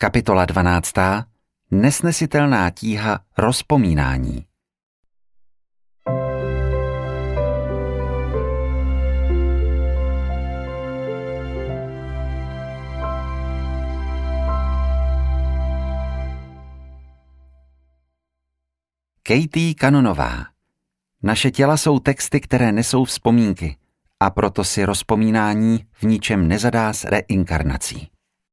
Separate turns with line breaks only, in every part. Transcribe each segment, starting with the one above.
Kapitola 12. Nesnesitelná tíha rozpomínání. Katie Kanonová. Naše těla jsou texty, které nesou vzpomínky, a proto si rozpomínání v ničem nezadá s reinkarnací.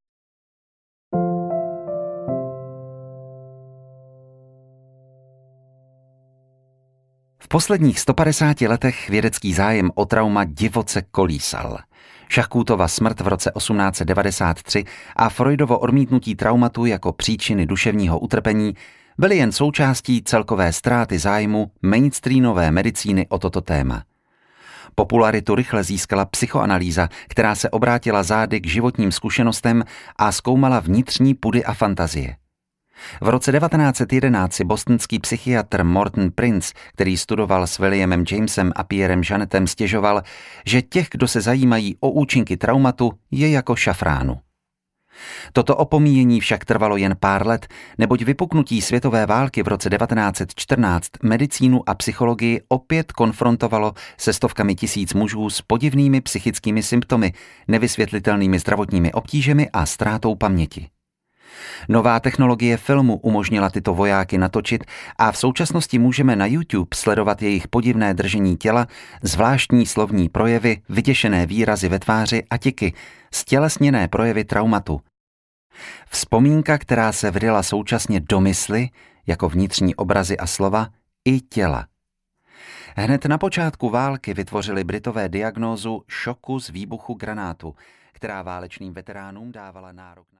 V posledních 150 letech vědecký zájem o trauma divoce kolísal. Schachkutova smrt v roce 1893 a Freudovo odmítnutí traumatu jako příčiny duševního utrpení byly jen součástí celkové ztráty zájmu mainstreamové medicíny o toto téma. Popularitu rychle získala psychoanalýza, která se obrátila zády k životním zkušenostem a zkoumala vnitřní pudy a fantazie. V roce 1911 si bostonský psychiatr Morton Prince, který studoval s Williamem Jamesem a Pierrem Jeanettem, stěžoval, že těch, kdo se zajímají o účinky traumatu, je jako šafránu. Toto opomíjení však trvalo jen pár let, neboť vypuknutí světové války v roce 1914 medicínu a psychologii opět konfrontovalo se stovkami tisíc mužů s podivnými psychickými symptomy, nevysvětlitelnými zdravotními obtížemi a ztrátou paměti. Nová technologie filmu umožnila tyto vojáky natočit a v současnosti můžeme na YouTube sledovat jejich podivné držení těla, zvláštní slovní projevy, vyděšené výrazy ve tváři a tiky, stělesněné projevy traumatu. Vzpomínka, která se vryla současně do mysli, jako vnitřní obrazy a slova, i těla. Hned na počátku války vytvořili Britové diagnózu šoku z výbuchu granátu, která válečným veteránům dávala nárok na